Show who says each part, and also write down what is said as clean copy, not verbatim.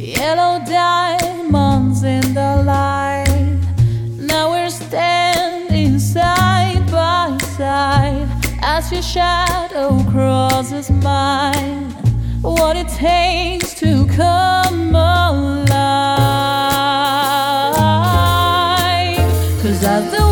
Speaker 1: Yellow diamonds in the light. Now we're standing side by side as your shadow crosses mine. What it takes to come alive. 'Cause as the